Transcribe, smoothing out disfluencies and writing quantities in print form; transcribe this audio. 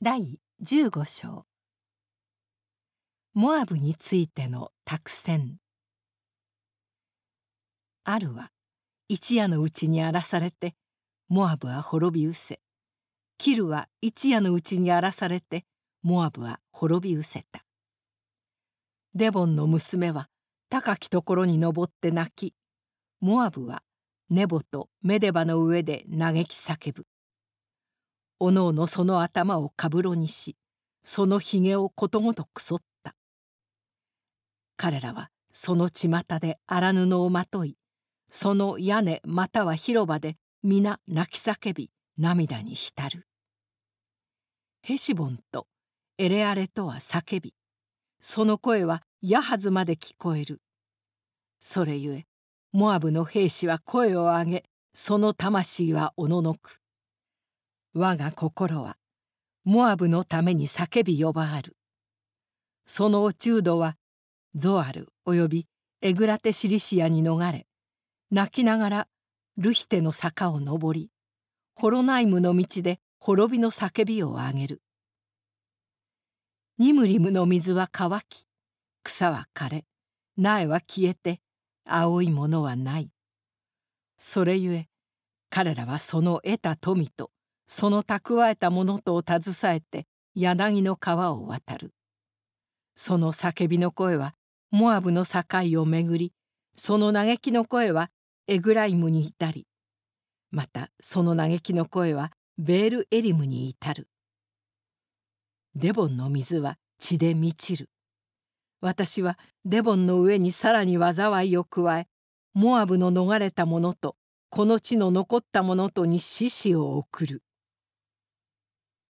第15章モアブについての託戦。アルは一夜のうちに荒らされてモアブは滅び失せ、キルは一夜のうちに荒らされてモアブは滅び失せた。デボンの娘は高きところに登って泣き、モアブはネボとメデバの上で嘆き叫ぶ。おのおのその頭をかぶろにし、そのひげをことごとく剃った。彼らはその巷で荒布をまとい、その屋根または広場で皆泣き叫び涙に浸る。ヘシボンとエレアレとは叫び、その声はヤハズまで聞こえる。それゆえモアブの兵士は声を上げ、その魂はおののく。我が心はモアブのために叫び呼ばわる。その落人はゾアルおよびエグラテシリシアに逃れ、泣きながらルヒテの坂を登り、ホロナイムの道で滅びの叫びを上げる。ニムリムの水は乾き、草は枯れ、苗は消えて、青いものはない。それゆえ彼らはその得た富とその蓄えたものとを携えて柳の川を渡る。その叫びの声はモアブの境をめぐり、その嘆きの声はエグライムに至り、またその嘆きの声はベールエリムに至る。デボンの水は血で満ちる。私はデボンの上にさらに災いを加え、モアブの逃れた者とこの地の残った者とに獅子を送る。